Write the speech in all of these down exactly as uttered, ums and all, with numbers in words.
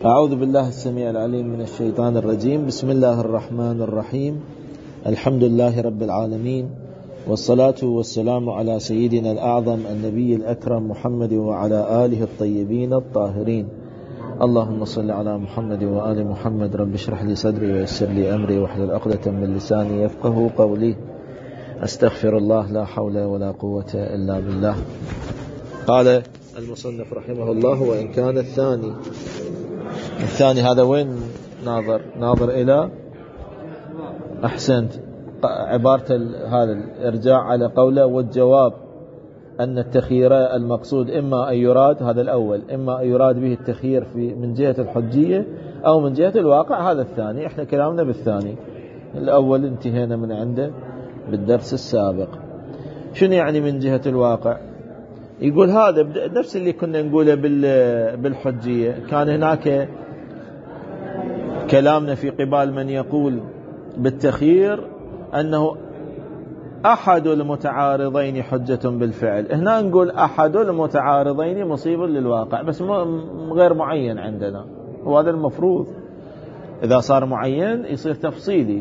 أعوذ بالله السميع العليم من الشيطان الرجيم. بسم الله الرحمن الرحيم. الحمد لله رب العالمين، والصلاة والسلام على سيدنا الأعظم النبي الأكرم محمد وعلى آله الطيبين الطاهرين. اللهم صل على محمد وآل محمد. رب اشرح لي صدري ويسر لي أمري واحلل عقدة من لساني يفقه قولي. أستغفر الله، لا حول ولا قوة إلا بالله. قال المصنف رحمه الله: وإن كان الثاني الثاني هذا وين ناظر ناظر إلى أحسنت عبارة هذا الإرجاع على قوله، والجواب أن التخيير المقصود إما أن يراد هذا الأول إما أن يراد به التخيير في من جهة الحجية أو من جهة الواقع. هذا الثاني، إحنا كلامنا بالثاني. الأول انتهينا من عنده بالدرس السابق. شنو يعني من جهة الواقع؟ يقول هذا نفس اللي كنا نقوله بالحجية. كان هناك كلامنا في قبال من يقول بالتخيير أنه أحد المتعارضين حجة بالفعل. هنا نقول أحد المتعارضين مصيب للواقع، بس غير معين عندنا، وهذا المفروض. إذا صار معين يصير تفصيلي.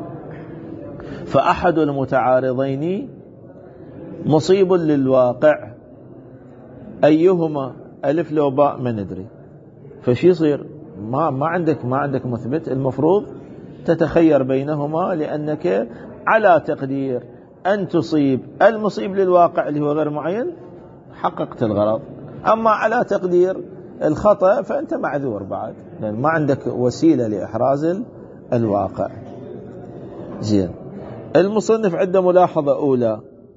فأحد المتعارضين مصيب للواقع، أيهما ألف لو باء ما ندري. فشي يصير؟ ما ما عندك ما عندك مثبت. المفروض تتخير بينهما، لأنك على تقدير أن تصيب المصيب للواقع اللي هو غير معين حققت الغرض. أما على تقدير الخطأ فأنت معذور بعد، لأن ما عندك وسيلة لإحراز الواقع. زين. المصنف عنده ملاحظة أولى،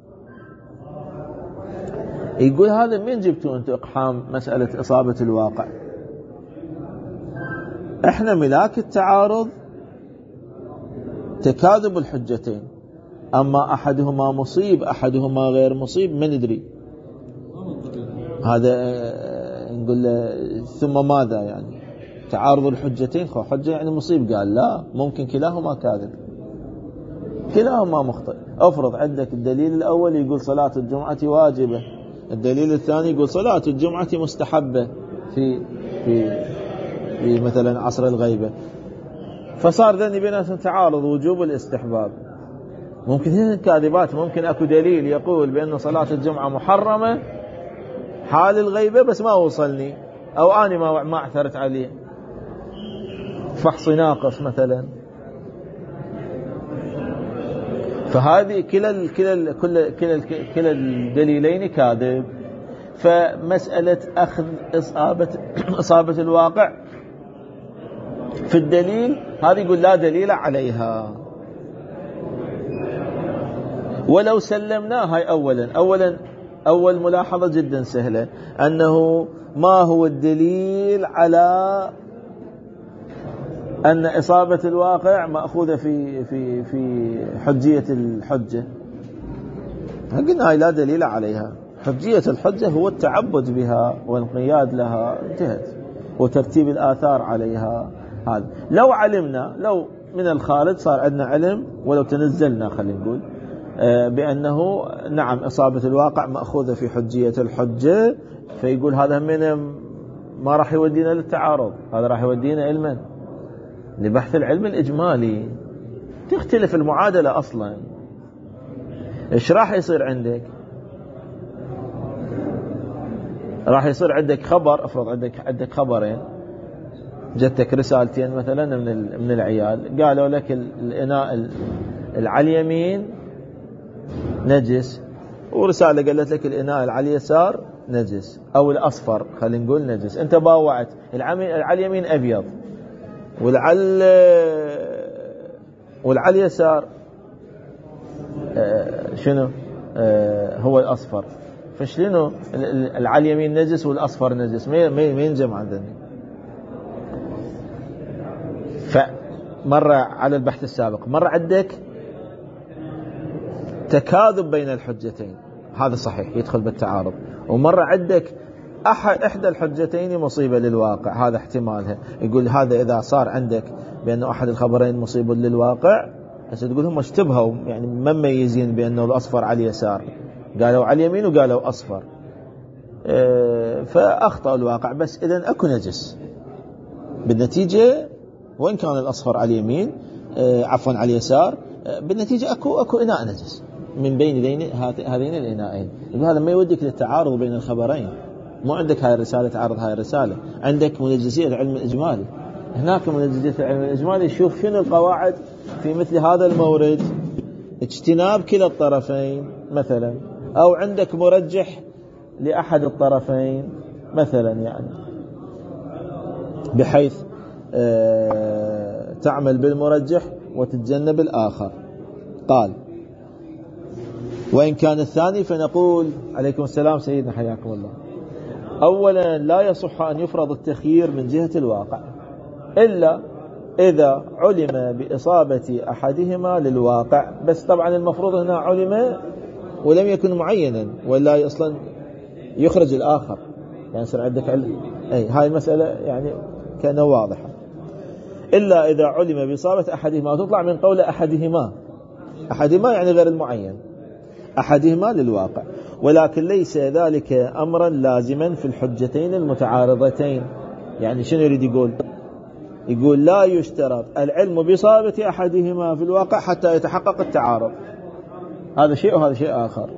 يقول هذا من جبتوا أنتم إقحام مسألة إصابة الواقع؟ إحنا ملاك التعارض تكاذب الحجتين، أما أحدهما مصيب أحدهما غير مصيب ما ندري. هذا نقول له ثم ماذا يعني تعارض الحجتين؟ خو حجة يعني مصيب؟ قال لا، ممكن كلاهما كاذب، كلاهما مخطئ. أفرض عندك الدليل الأول يقول صلاة الجمعة واجبة، الدليل الثاني يقول صلاة الجمعة مستحبة في في في مثلا عصر الغيبة، فصار ذني بيناتهم تعارض وجوب الاستحباب. ممكن هنا كاذبات، ممكن اكو دليل يقول بأن صلاة الجمعة محرمة حال الغيبة بس ما وصلني، او اني ما ما اعثرت عليه، فحص ناقص مثلا. فهذه كلا ال كلا ال كلا كلا كلا الدليلين كاذب. فمسألة أخذ إصابة إصابة الواقع في الدليل هذه يقول لا دليل عليها. ولو سلمنا هاي أولا أولا أول ملاحظة جدا سهلة، أنه ما هو الدليل على أن إصابة الواقع مأخوذة في في في حجية الحجة؟ قلنا هاي لا دليل عليها. حجية الحجة هو التعبد بها والانقياد لها، انتهت، وترتيب الآثار عليها. هذا لو علمنا، لو من الخارج صار عندنا علم، ولو تنزلنا خلينا نقول بأنه نعم إصابة الواقع مأخوذة في حجية الحجة، فيقول هذا من ما راح يودينا للتعارض، هذا راح يودينا علما لبحث العلم الإجمالي. تختلف المعادلة أصلا. إيش راح يصير عندك؟ راح يصير عندك خبر، افرض عندك عندك خبرين، جتك رسالتين مثلا من من العيال، قالوا لك الإناء على اليمين نجس، ورسالة قالت لك الإناء على اليسار نجس، أو الأصفر خلينا نقول نجس. أنت باوعت على اليمين أبيض والعل والعلى اليسار شنو هو الأصفر. فشلينه على اليمين نجس والأصفر نجس؟ ما ما ينجمع ذني. فمرة على البحث السابق، مرة عندك تكاذب بين الحجتين، هذا صحيح يدخل بالتعارض، ومرة عندك أحد إحدى الحجتين مصيبة للواقع، هذا احتمالها. يقول هذا إذا صار عندك بأنه أحد الخبرين مصيب للواقع، هسه تقول هم اشتبهوا يعني ما مميزين بأنه الأصفر على اليسار، قالوا على اليمين وقالوا أصفر، اه فأخطأ الواقع. بس إذن أكو نجس، بالنتيجة وإن كان الأصفر على اليمين آه عفوا على اليسار آه بالنتيجة أكو أكو إناء نجس من بين هذين الإناءين. هذا ما يوديك للتعارض بين الخبرين. مو عندك هاي الرسالة تعارض هاي الرسالة، عندك منجزية العلم الإجمالي، هناك منجزية العلم الإجمالي. شوف شنو القواعد في مثل هذا المورد: اجتناب كلا الطرفين مثلا، أو عندك مرجح لأحد الطرفين مثلا، يعني بحيث اه تعمل بالمرجح وتتجنب الآخر. قال: وإن كان الثاني فنقول عليكم السلام سيدنا حياكم الله. أولا لا يصح أن يفرض التخيير من جهة الواقع إلا إذا علم بإصابة أحدهما للواقع. بس طبعا المفروض هنا علم ولم يكن معينا، ولا أصلا يخرج الآخر، يعني يصير عندك علم. أي هاي المسألة يعني كأنها واضحة. إلا إذا علم بإصابة أحدهما، تطلع من قول أحدهما. أحدهما يعني غير المعين، أحدهما للواقع. ولكن ليس ذلك أمرا لازما في الحجتين المتعارضتين. يعني شنو يريد يقول؟ يقول لا يشترط العلم بإصابة أحدهما في الواقع حتى يتحقق التعارض. هذا شيء وهذا شيء آخر.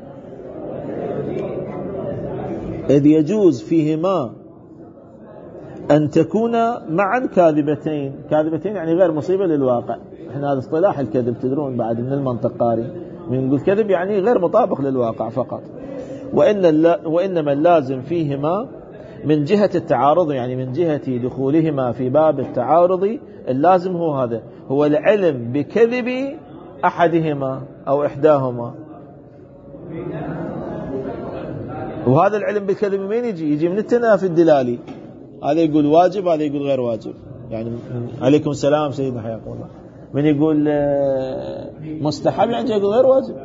إذ يجوز فيهما أن تكون معا كاذبتين. كاذبتين يعني غير مصيبة للواقع. احنا هذا اصطلاح الكذب تدرون بعد من المنطق قاري، من نقول كذب يعني غير مطابق للواقع فقط. وإن وإنما اللازم فيهما من جهة التعارض، يعني من جهة دخولهما في باب التعارض، اللازم هو هذا، هو العلم بكذب أحدهما أو إحداهما. وهذا العلم بالكذب من يجي؟ يجي من التنافي الدلالي. هذا يقول واجب، هذا يقول غير واجب. يعني عليكم السلام سيدنا حياكم الله. من يقول مستحب يعني يقول غير واجب.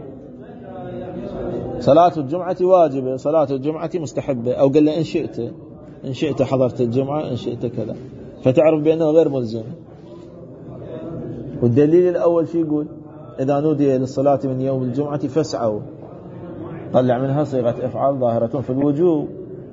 صلاة الجمعة واجبة، صلاة الجمعة مستحبة، أو قال له إن شئت إن شئت حضرت الجمعة، إن شئت كذا، فتعرف بأنه غير ملزم. والدليل الأول شو يقول؟ إذا نودي للصلاة من يوم الجمعة فاسعوا، طلع منها صيغة إفعال ظاهرة في الوجوب.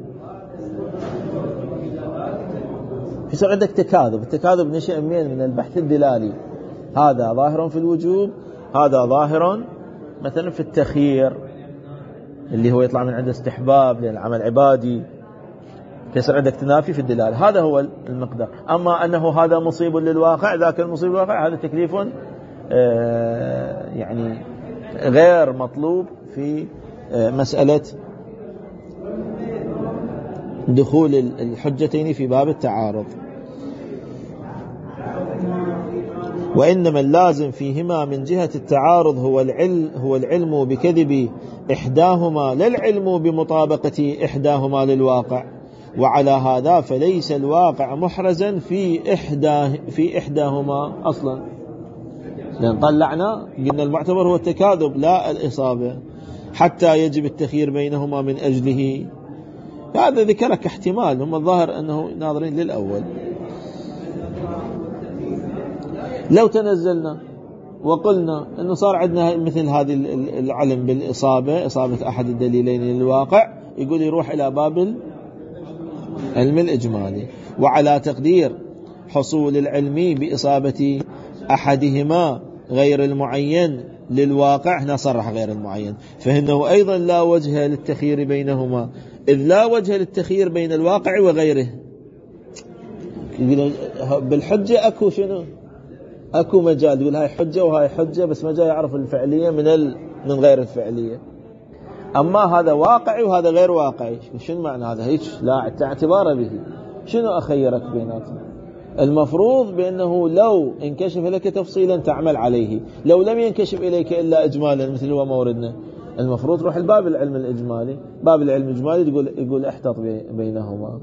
في عندك تكاذب. التكاذب نشأ من البحث الدلالي. هذا ظاهر في الوجوب، هذا ظاهر مثلا في التخيير اللي هو يطلع من عند استحباب لأن العمل عبادي. يصير عندك تنافي في الدلالة. هذا هو المقدار. أما أنه هذا مصيب للواقع، ذاك المصيب للواقع، هذا تكليف آه يعني غير مطلوب في آه مسألة دخول الحجتين في باب التعارض. وإنما اللازم فيهما من جهة التعارض هو العلم هو العلم بكذب إحداهما، لا العلم بمطابقة إحداهما للواقع. وعلى هذا فليس الواقع محرزا في إحداه في إحداهما أصلا، لأن طلعنا قلنا المعتبر هو التكاذب لا الإصابة، حتى يجب التخيير بينهما من أجله. هذا ذكرك احتمال، هم الظاهر أنه ناظرين للأول. لو تنزلنا وقلنا أنه صار عندنا مثل هذه العلم بالإصابة، إصابة أحد الدليلين للواقع، يقول يروح إلى باب العلم الإجمالي. وعلى تقدير حصول العلم بإصابة أحدهما غير المعين للواقع، هنا صرح غير المعين، فإنه أيضا لا وجه للتخيير بينهما، إذ لا وجه للتخيير بين الواقع وغيره. بالحجة أكو شنو؟ أكو مجال يقول هاي حجة وهاي حجة، بس مجال يعرف الفعلية من ال... من غير الفعلية. أما هذا واقعي وهذا غير واقعي، شنو معنى هذا؟ هيك لا اعتبار به. شنو أخيرك بيناتهم؟ المفروض بأنه لو انكشف لك تفصيلا تعمل عليه، لو لم ينكشف إليك إلا إجمالا مثل هو موردنا، المفروض روح الباب العلم الإجمالي. باب العلم الإجمالي يقول يقول احتط بينهما.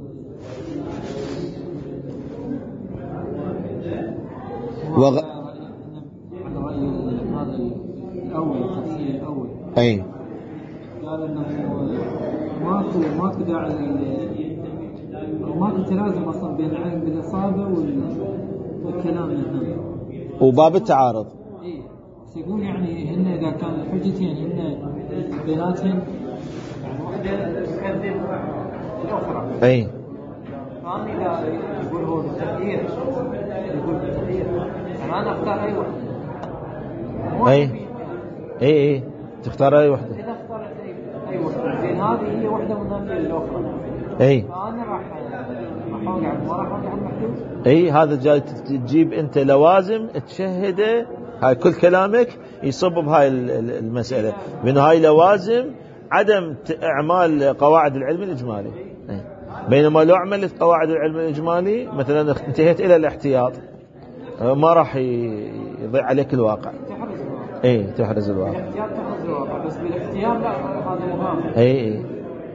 وغ... الأول التفسير الأول أي قال إنه ماكو ماكو داعي أو ماكو تلازم أصلا بين العلم بالإصابة والكلام هنا وباب التعارض. إيه بس يقول يعني هن إذا كان الحجتين هن بيناتهم يعني واحدة تكذب الأخرى. أي فأنا إذا يقول هو بالتخيير يقول بالتخيير يعني أنا أختار أي واحدة. أي أي أي تختار أي واحدة. إذا اخترت أي أي واحدة زين هذه هي واحدة منافية للأخرى. أي فأنا راح أحاول على ما راح أحاول على المحدود. أي هذا جاي تجيب أنت لوازم تشهده. هاي كل كلامك يصب بهاي المسألة بأن هاي لوازم عدم إعمال قواعد العلم الإجمالي. بينما لو عملت قواعد العلم الإجمالي مثلا انتهيت إلى الاحتياط ما راح يضيع عليك الواقع. اي تحرز الواقع. الاحتياط تحرز الواقع بس بالاختيار لا هذا مهم. اي اي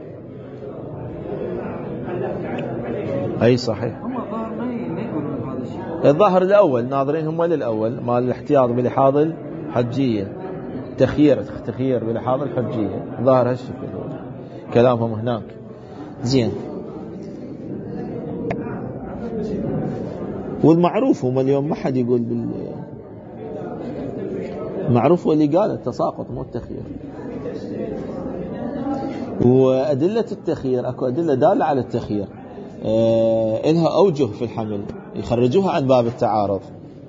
اي صحيح. هم الظاهر ما ما يقولون هذا الشيء. الظاهر الاول ناظرين هم للاول مال الاحتياط بلحاظ الحجيه تخيير تخيير بلحاظ الحجيه ظاهر هالشكل كلامهم هناك. زين والمعروف هم اليوم ما حد يقول بال معروف واللي قال التساقط مو التخيير. وأدلة التخيير أكو أدلة دالة على التخيير آه إلها أوجه في الحمل يخرجوها عن باب التعارض.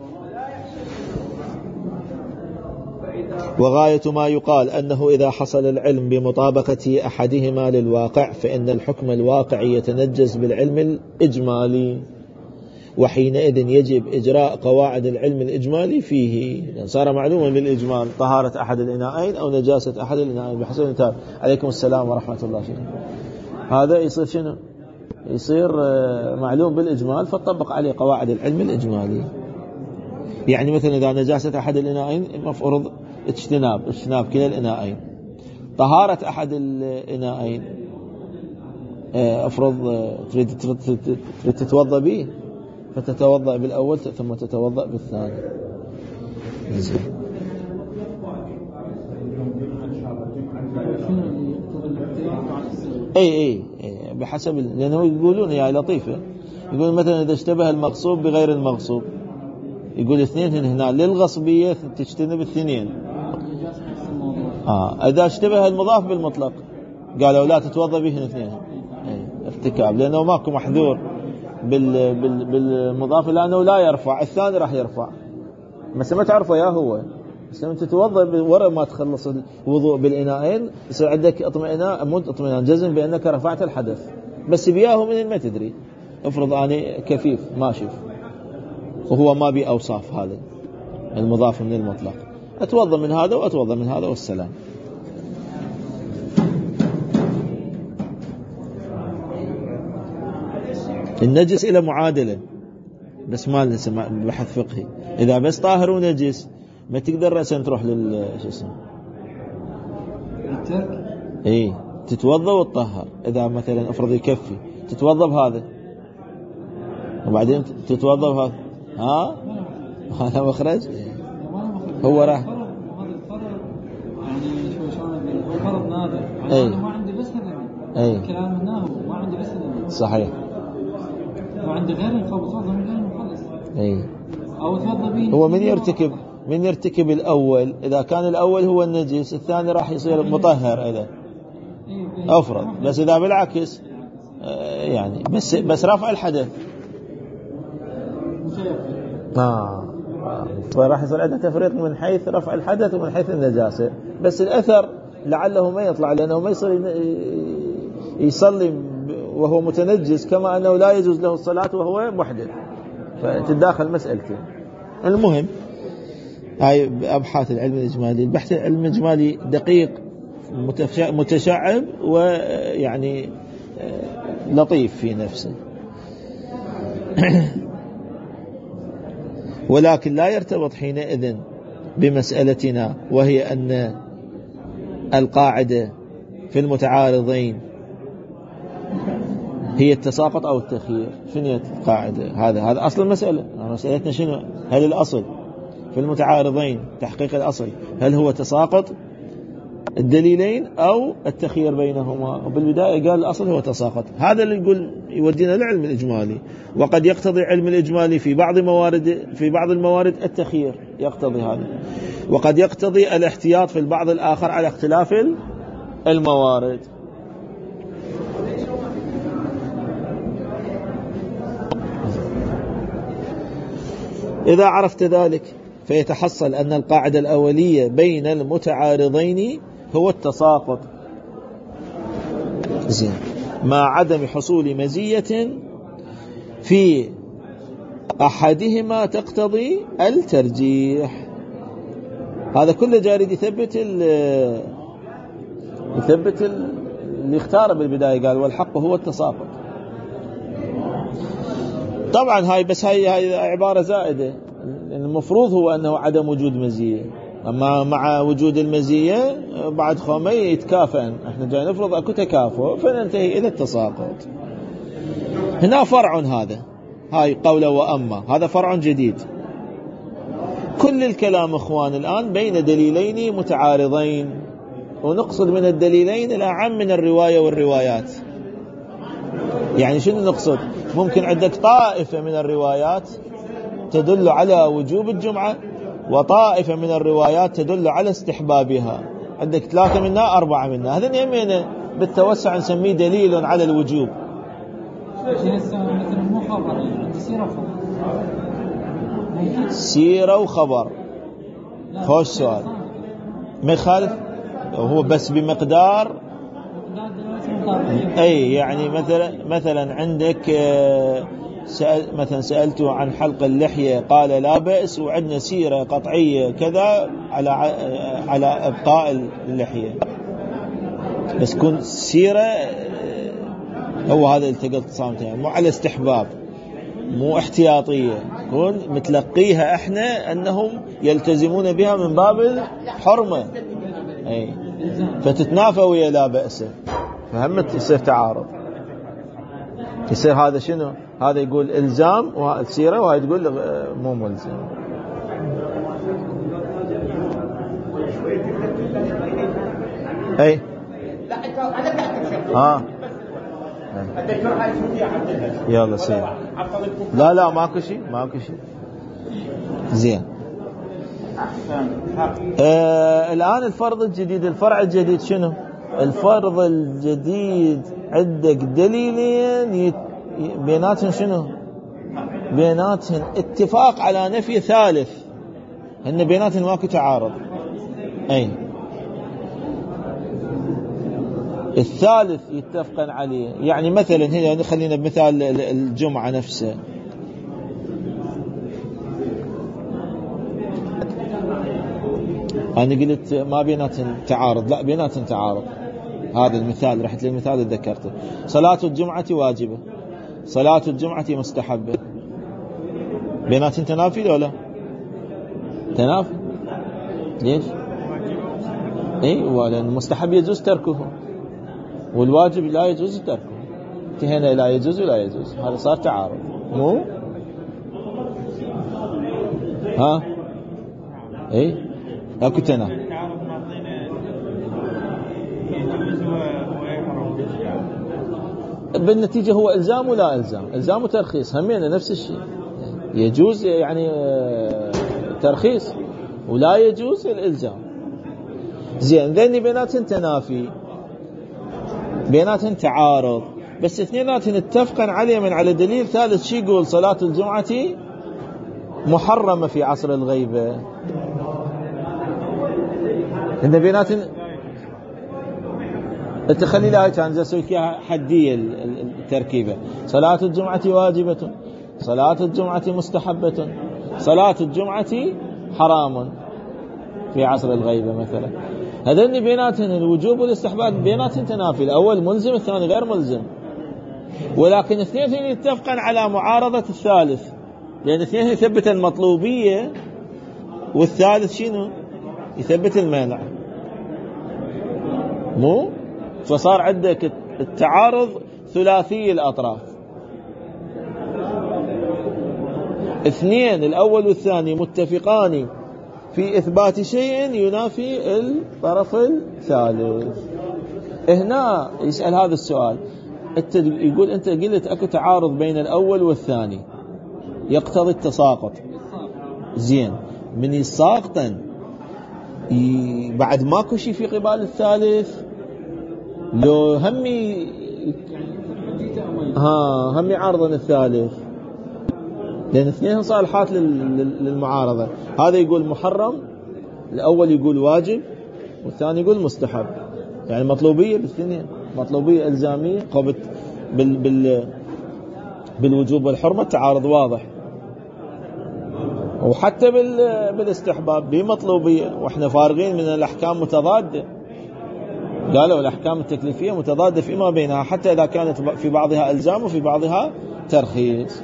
وغاية ما يقال أنه إذا حصل العلم بمطابقة أحدهما للواقع فإن الحكم الواقعي يتنجز بالعلم الإجمالي وحينئذ يجب إجراء قواعد العلم الإجمالي فيه. يعني صار معلوما بالإجمال طهارة أحد الإناءين أو نجاسة أحد الإناءين بحسب الانتهاء. عليكم السلام ورحمة الله فيكم. هذا يصير شنو؟ يصير معلوم بالإجمال فتطبق عليه قواعد العلم الإجمالي. يعني مثلا إذا نجاسة أحد الإناءين مفروض اجتناب اجتناب كلا الإناءين. طهارة أحد الإناءين أفرض تريد تريد تتوضأ به فتتوضأ بالأول ثم تتوضأ بالثاني. اي اي بحسب لانه يقولون يا لطيفه يقول مثلا اذا اشتبه المغصوب بغير المغصوب يقول اثنين هنا للغصبيه تجتنب الاثنين. اه اذا اشتبه المضاف بالمطلق قالوا لا تتوضا به اثنين ارتكاب لانه ماكو محذور بال بال بالمضاف لانه لا يرفع الثاني راح يرفع بس ما تعرفه يا هو بس لما تتوضا ورا ما تخلص الوضوء بالاناءين يصير عندك اطمئنان مو اطمئنان جزم بانك رفعت الحدث بس بياه من ما تدري. افرض اني كفيف ما اشوف وهو ما بي اوصاف هذا المضاف من المطلق اتوضا من هذا واتوضا من هذا والسلام. النجس إلى معادلة بس ما لسه بحث فقهي. إذا بس طاهر ونجس ما تقدر رأسا تروح لل شو اسمه الترك. إيه تتوضأ وتطهر. إذا مثلا أفرض يكفي تتوضأ بهذا وبعدين تتوضأ بهذا ها هذا مخرج هو راح هذا الفرض يعني شو شلون هو فرض نادر أي. أنا ما عندي بس هذا أي. كلام منه ما عندي بس هذا صحيح وعند غيره فبتوضأ من غيره مخلص. اي او توضأ به هو من يرتكب من يرتكب الاول اذا كان الاول هو النجس الثاني راح يصير مطهر اذا افرض بس اذا بالعكس يعني بس بس رفع الحدث اه فراح يصير عنده تفريق من حيث رفع الحدث ومن حيث النجاسه بس الاثر لعله ما يطلع لانه ما يصير يصلي وهو متنجس كما أنه لا يجوز له الصلاة وهو محدث فتداخل مسألتين. المهم هاي أبحاث العلم الإجمالي. البحث العلم الإجمالي دقيق متشعب ويعني لطيف في نفسه ولكن لا يرتبط حينئذ بمسألتنا وهي أن القاعدة في المتعارضين هي التساقط أو التخيير. شنو القاعدة؟ هذا هذا أصل المسألة. مسألتنا شنو؟ هل الأصل في المتعارضين تحقيق الأصل هل هو تساقط الدليلين أو التخيير بينهما؟ وبالبداية قال الأصل هو تساقط. هذا اللي يقول يودينا للعلم الإجمالي. وقد يقتضي علم الإجمالي في بعض موارد في بعض الموارد التخيير يقتضي هذا وقد يقتضي الاحتياط في البعض الآخر على اختلاف الموارد. إذا عرفت ذلك فيتحصل أن القاعدة الأولية بين المتعارضين هو التساقط، زين، مع عدم حصول مزية في أحدهما تقتضي الترجيح. هذا كله جاري يثبت ال يثبت ال اللي اختاره بالبداية، قال والحق هو التساقط. طبعا هاي بس هاي, هاي عبارة زائدة، المفروض هو أنه عدم وجود مزية، أما مع وجود المزية بعد خومي يتكافئن، احنا جاي نفرض أكو تكافؤ فننتهي إلى التساقط. هنا فرع، هذا هاي قوله وأما، هذا فرع جديد. كل الكلام اخوان الآن بين دليلين متعارضين، ونقصد من الدليلين الأعم من الرواية والروايات. يعني شنو نقصد؟ ممكن عندك طائفة من الروايات تدل على وجوب الجمعة، وطائفة من الروايات تدل على استحبابها، عندك ثلاثة منها أربعة منها، هذا يمين بالتوسع نسميه دليل على الوجوب. سيرة وخبر، خوش سؤال، ما يخالف، هو بس بمقدار، أي يعني مثلا مثلا عندك سأل مثلا سألته عن حلق اللحية قال لا بأس، وعندنا سيرة قطعية كذا على على إبقاء اللحية، بس كون سيرة هو هذا التقى صامتين، مو على استحباب، مو احتياطية، كون متلقيها احنا أنهم يلتزمون بها من باب الحرمة، أي فتتنافى ويا لا بأس، فهمت؟ يصير تعارض، يصير هذا شنو؟ هذا يقول إلزام والسيرة، وهذا تقول مو ملزم. أي ها يلا سير، لا لا ماكو شيء ماكو شيء، زين. آه الآن الفرض الجديد، الفرع الجديد شنو؟ الفرض الجديد عندك دليلين بيناتهم شنو؟ بيناتهم اتفاق على نفي ثالث، ان بيناتهم ماكو تعارض. اي الثالث يتفقن عليه، يعني مثلا هنا خلينا بمثال الجمعة نفسه، أنا قلت ما بيناتهم تعارض، لا بيناتهم تعارض. هذا المثال رحت للمثال اللي ذكرته، صلاة الجمعة واجبة، صلاة الجمعة مستحبة، بيناتهم تنافي ولا تنافي؟ ليش؟ اي ولا المستحب يجوز تركه والواجب لا يجوز تركه، هنا لا يجوز ولا يجوز، هذا صار تعارض، مو ها اي اكو تنافي. بالنتيجة هو إلزام ولا إلزام؟ إلزام وترخيص همين نفس الشيء، يجوز يعني ترخيص ولا يجوز الإلزام. زين، ذني بيناتهم تنافي، بيناتهم تعارض، بس اثنيناتهم اتفقن عليه من على دليل ثالث. شي يقول صلاة الجمعة محرمة في عصر الغيبة، إن بيناتهم التخلي لها كان زي فيها حدية التركيبة، صلاة الجمعة واجبة، صلاة الجمعة مستحبة، صلاة الجمعة حرام في عصر الغيبة مثلا. هذين بيناتهم الوجوب والاستحباب بيناتهم تنافي، الأول ملزم الثاني غير ملزم، ولكن اثنين يتفقن على معارضة الثالث، لأن اثنين يثبت المطلوبية والثالث شنو؟ يثبت المانع، مو؟ فصار عندك التعارض ثلاثي الأطراف، اثنين الأول والثاني متفقان في إثبات شيء ينافي الطرف الثالث. هنا يسأل هذا السؤال، انت يقول أنت قلت أكو تعارض بين الأول والثاني يقتضي التساقط، زين، من الساقطا بعد ماكو شيء في قبال الثالث، لو همي ها همي عارضا الثالث لأن اثنين صالحات للمعارضة. هذا يقول محرم، الأول يقول واجب، والثاني يقول مستحب. يعني مطلوبية بالاثنين، مطلوبية إلزامية قبل بال بال بالوجوب والحرمة تعارض واضح، وحتى بال بالاستحباب بمطلوبية، وإحنا فارغين من الأحكام متضادة. قالوا الأحكام التكليفية متضادة فيما بينها، حتى إذا كانت في بعضها إلزام وفي بعضها ترخيص.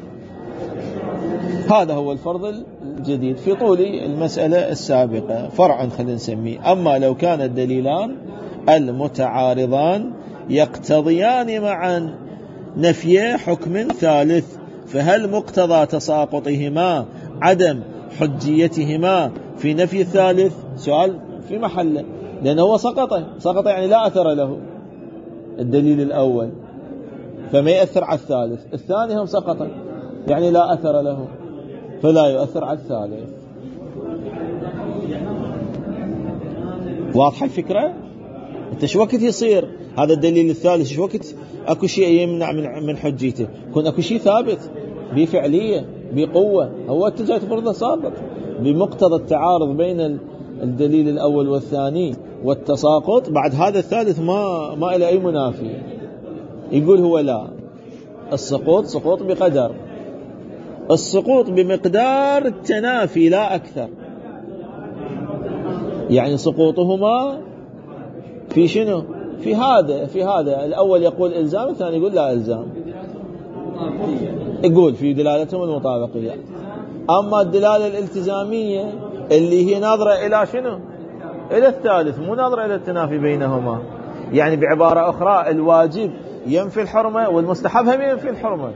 هذا هو الفرض الجديد في طول المسألة السابقة. فرعا خلينا نسميه. أما لو كان الدليلان المتعارضان يقتضيان معا نفي حكم ثالث، فهل مقتضى تساقطهما عدم حجيتهما في نفي الثالث؟ سؤال في محله، لأنه هو سقط سقط يعني لا أثر له الدليل الأول، فما يأثر على الثالث. الثاني هم سقط يعني لا أثر له، فلا يؤثر على الثالث. واضحة الفكرة؟ انت شو وقت يصير هذا الدليل الثالث؟ شو وقت اكو شيء يمنع من من حجيته؟ يكون اكو شيء ثابت بفعلية بقوة، هو انت جاي تفرضه ساقط بمقتضى التعارض بين الدليل الأول والثاني والتساقط. بعد هذا الثالث ما ما له أي منافي. يقول هو لا، السقوط سقوط بقدر، السقوط بمقدار التنافي لا أكثر. يعني سقوطهما في شنو؟ في هذا في هذا الأول يقول إلزام، الثاني يقول لا إلزام. يقول في دلالتهم المطابقية. أما الدلالة الالتزامية اللي هي ناظرة إلى شنو؟ إلى الثالث، مو ناظرة إلى التنافي بينهما. يعني بعبارة أخرى الواجب ينفي الحرمة والمستحب هم ينفي الحرمة.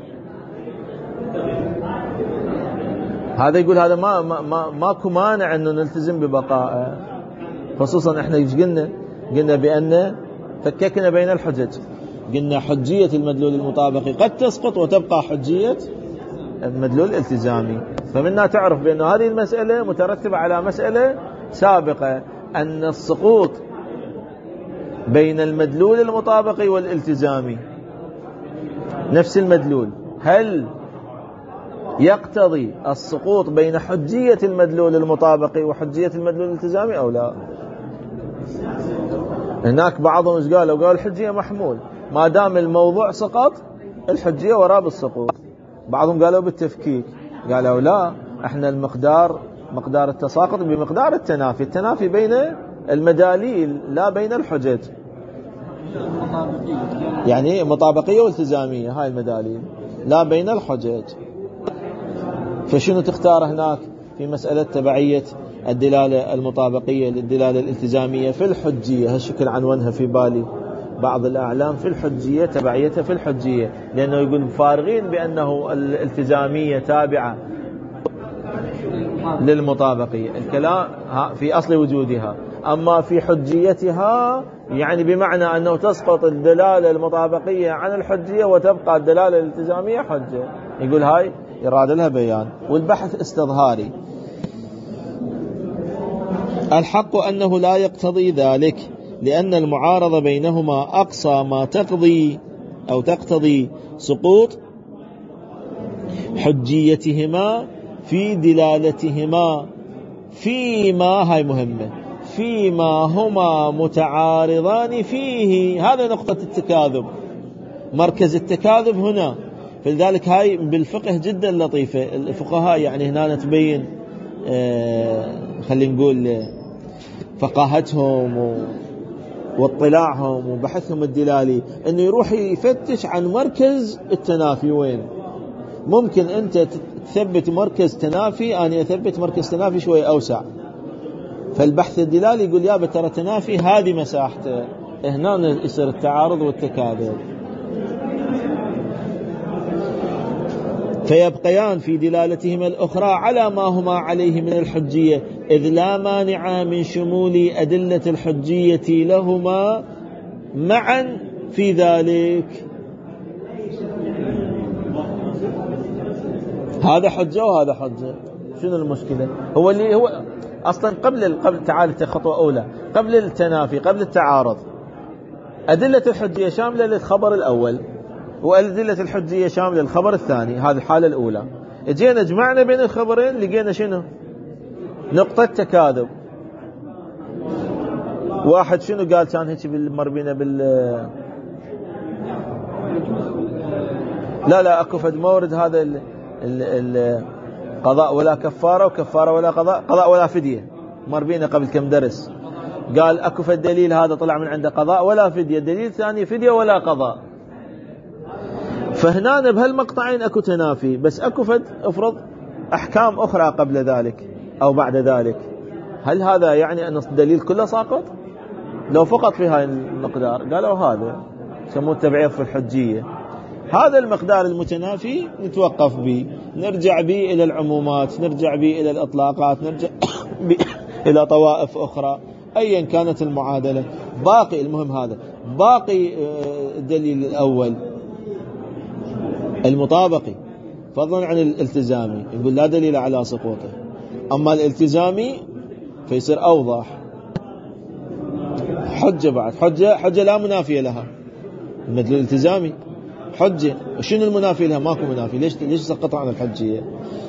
هذا يقول هذا ما ما ما ماكو مانع انه نلتزم ببقائه. خصوصا احنا ايش قلنا؟ قلنا بان فككنا بين الحجج، قلنا حجية المدلول المطابقي قد تسقط وتبقى حجية المدلول الالتزامي. فمنها تعرف بان هذه المسألة مترتبة على مسألة سابقة، ان السقوط بين المدلول المطابقي والالتزامي نفس المدلول، هل يقتضي السقوط بين حجية المدلول المطابقي وحجية المدلول الالتزامي أو لا؟ هناك بعضهم ايش قالوا؟ قالوا الحجية محمول، ما دام الموضوع سقط الحجية وراء بالسقوط. بعضهم قالوا بالتفكيك، قالوا لا، احنا المقدار مقدار التساقط بمقدار التنافي، التنافي بين المداليل لا بين الحجج. يعني مطابقية والتزامية هاي المداليل لا بين الحجج. فشنو تختار هناك في مسألة تبعية الدلالة المطابقية للدلالة الالتزامية في الحجية؟ هالشكل عنوانها في بالي بعض الأعلام، في الحجية، تبعيتها في الحجية، لأنه يقول فارغين بأنه الالتزامية تابعة للمطابقية، الكلام في أصل وجودها. أما في حجيتها يعني بمعنى أنه تسقط الدلالة المطابقية عن الحجية وتبقى الدلالة الالتزامية حجة. يقول هاي يراد لها بيان، والبحث استظهاري. الحق أنه لا يقتضي ذلك، لأن المعارضة بينهما أقصى ما تقضي أو تقتضي سقوط حجيتهما في دلالتهما فيما، هاي مهمة، فيما هما متعارضان فيه. هذا نقطة التكاذب، مركز التكاذب هنا. فلذلك هاي بالفقه جدا لطيفة. الفقهاء يعني هنا تبين آه خلينا نقول فقاهتهم واطلاعهم وبحثهم الدلالي، انه يروح يفتش عن مركز التنافي وين. ممكن انت تثبت مركز تنافي، انا اثبت مركز تنافي شوي اوسع. فالبحث الدلالي يقول يا ترى تنافي هذه مساحته، هنا يصير التعارض والتكاذب. فيبقيان في دلالتهما الأخرى على ما هما عليه من الحجية، إذ لا مانع من شمول أدلة الحجية لهما معا في ذلك. هذا حجة وهذا حجة، شنو المشكلة؟ هو اللي هو أصلا قبل قبل تعالى خطوة أولى، قبل التنافي، قبل التعارض، أدلة الحجية شاملة للخبر الأول، وأدلة الحجية شاملة للخبر الثاني. هذه الحالة الأولى. جينا جمعنا بين الخبرين لقينا شنو؟ نقطة تكاذب. واحد شنو قال كان هيك بالمربينة بال لا لا اكو فد مورد هذا ال... ال... ال... قضاء ولا كفارة وكفارة ولا قضاء، قضاء ولا فدية، مربينا قبل كم درس. قال اكو فد دليل هذا طلع من عنده قضاء ولا فدية، دليل ثاني فدية ولا قضاء. فهنا بهالمقطعين اكو تنافي، بس اكو فد افرض احكام اخرى قبل ذلك او بعد ذلك، هل هذا يعني ان الدليل كله ساقط؟ لو فقط في هاي المقدار قالوا هذا سموه التبعيض في الحجية. هذا المقدار المتنافي نتوقف به، نرجع به إلى العمومات، نرجع به إلى الإطلاقات، نرجع به إلى طوائف أخرى، أيا كانت المعادلة. باقي المهم هذا، باقي الدليل الأول المطابقي فضلا عن الالتزامي يقول لا دليل على سقوطه، أما الالتزامي فيصير أوضح. حجة بعد حجة، حجة لا منافية لها، المدلول الالتزامي حجة، شنو المنافي لها؟ ماكو منافي، ليش ليش سقطها عن الحجية؟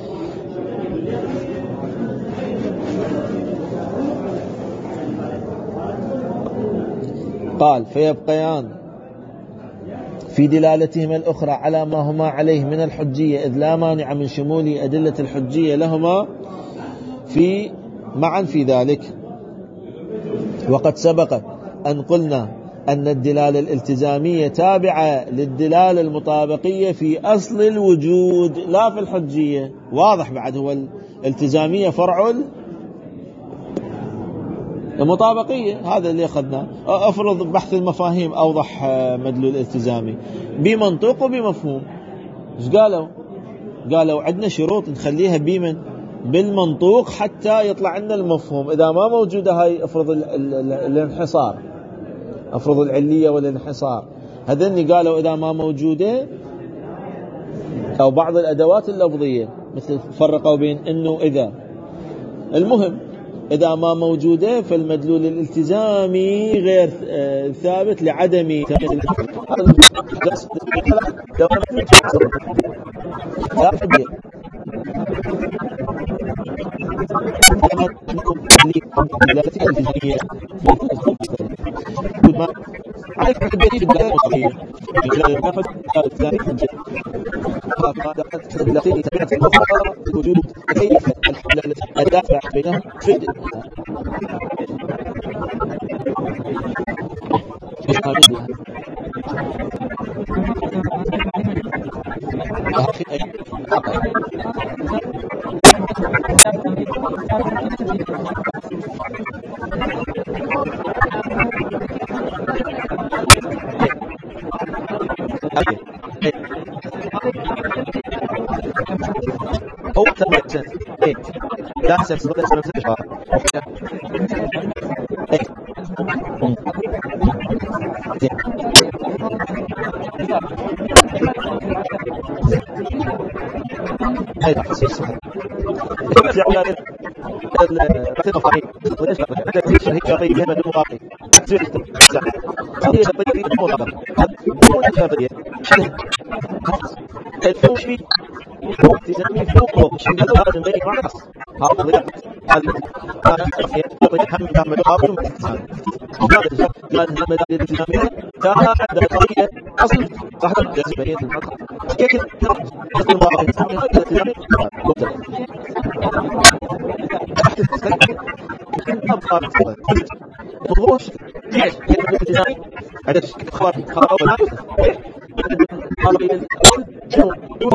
قال فيبقيان في دلالتهما الأخرى على ما هما عليه من الحجية، إذ لا مانع من شمول أدلة الحجية لهما في معا في ذلك. وقد سبق أن قلنا أن الدلالة الالتزامية تابعة للدلالة المطابقية في أصل الوجود لا في الحجية. واضح بعد، هو الالتزامية فرع المطابقية، هذا اللي أخذناه. أفرض بحث المفاهيم أوضح مدلول الالتزامي بمنطوق وبمفهوم. إيش قالوا؟ قالوا عندنا شروط نخليها بمن بالمنطوق حتى يطلع لنا المفهوم. إذا ما موجودة هاي أفرض الانحصار، أفرض العلية والانحصار، هذني قالوا إذا ما موجودة، أو بعض الأدوات اللفظية مثل فرقوا بين إنه إذا، المهم إذا ما موجودة فالمدلول الالتزامي غير ثابت لعدم عليك الدليل الدلالة الصحيحة من خلال المنافذ الثاني حجة التي تبعت المفارقة وجود كيف الحلال الدافع بينهم في هو تبعت ايه لا حسب سبب اسمه استشفاء ايه هاي تحسيس في اولاد التفاعل وليش هي شرطيه مهمه بالمقابل تصير هذه شرطيه بالمقابل هو شرطيه الفوش في فوق تسمي فوق شيء هذا من غير معرفة هذا هذا هذا هم كامل قابل للالتزام هذا لأن هذا الالتزام كان عند القضية أصل صاحب الجاذبية المطلق كيف أصل ما الالتزام الالتزام الظروف ليش الالتزام عدد خبر خبر أول ما شنو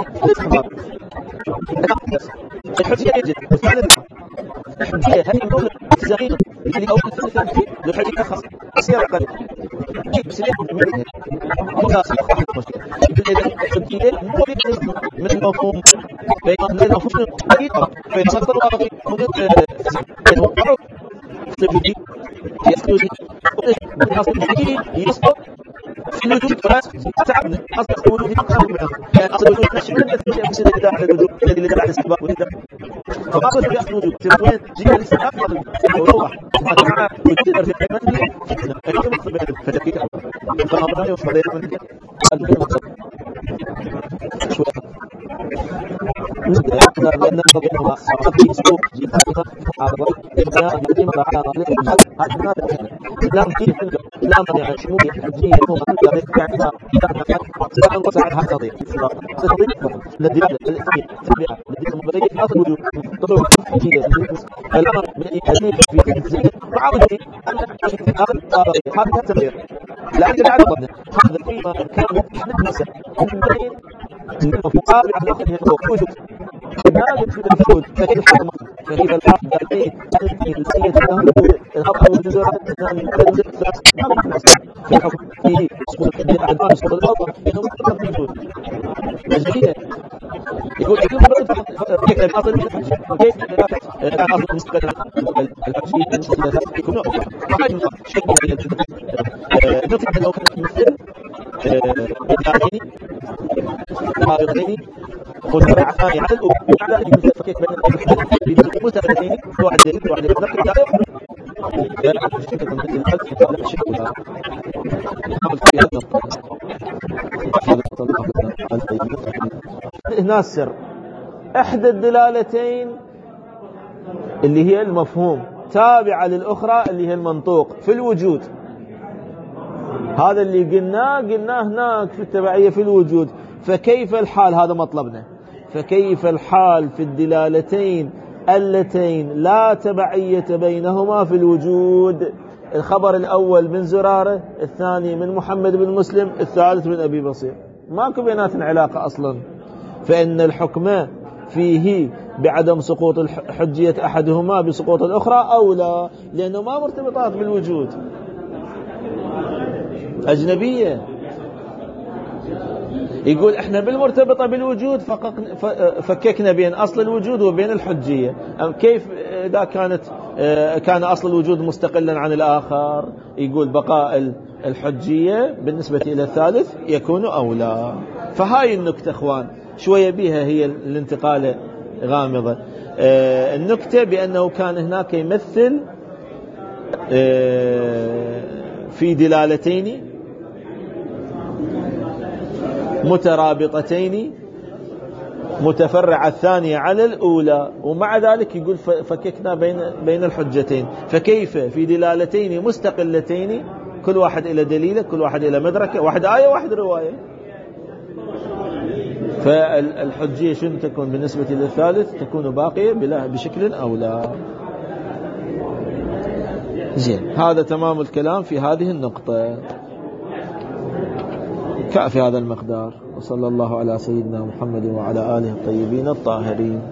الحجية يجب الحجية هذه المولى التزامين اللي أول ثلاثة الحجية أخص أسير أقل بس ليه منها متاصل الحجية مو من المفهوم بين المفهوم حقيقة بين صدر الواقع ممكن المعروف الوجود يسقط الحجية يسقط في الوجود فراس تعبنا أصل الوجود يعني أصل الوجود نشر من الأشياء بسيطة لدى على الوجود الذي لدى على الاستباق والإدراك فأصل في أصل الوجود تبقين جينا الاستباق وروح مع وجود الأرض في المنزل أكيد مقصد بين فتبكيك فأنا أبدا يوصل بين المنزل يقول كيف أصل كيف أصل مستقبل الحجية يكون شيء نقطة لو كانت مثل إدارتين رابطتين والنوع الثاني على وعلى المثل فكيف بين المستقبلين واحد دليل واحد يقدر هنا السر إحدى الدلالتين اللي هي المفهوم تابعة للأخرى اللي هي المنطوق في الوجود. هذا اللي قلناه قلناه هناك في التبعية في الوجود. فكيف الحال؟ هذا مطلبنا. فكيف الحال في الدلالتين اللتين لا تبعية بينهما في الوجود؟ الخبر الأول من زرارة، الثاني من محمد بن مسلم، الثالث من أبي بصير، ماكو بيناتنا علاقة أصلا. فإن الحكم فيه بعدم سقوط حجية أحدهما بسقوط الأخرى أولى، لأنه ما مرتبطات بالوجود، أجنبية. يقول احنا بالمرتبطة بالوجود فككنا بين أصل الوجود وبين الحجية. كيف إذا كانت كان أصل الوجود مستقلا عن الآخر؟ يقول بقاء الحجية بالنسبة إلى الثالث يكون أولى. فهاي النكتة اخوان شوية بها هي الانتقالة غامضة. النكتة بأنه كان هناك يمثل في دلالتين مترابطتين متفرعة الثانية على الأولى، ومع ذلك يقول فككنا بين بين الحجتين. فكيف في دلالتين مستقلتين كل واحد إلى دليله، كل واحد إلى مدركه، واحد آية واحد رواية، فالحجية شنو تكون بالنسبة للثالث؟ تكون باقية بلا بشكل أولى. زين، هذا تمام الكلام في هذه النقطة. كافي هذا المقدار. وصلى الله على سيدنا محمد وعلى آله الطيبين الطاهرين.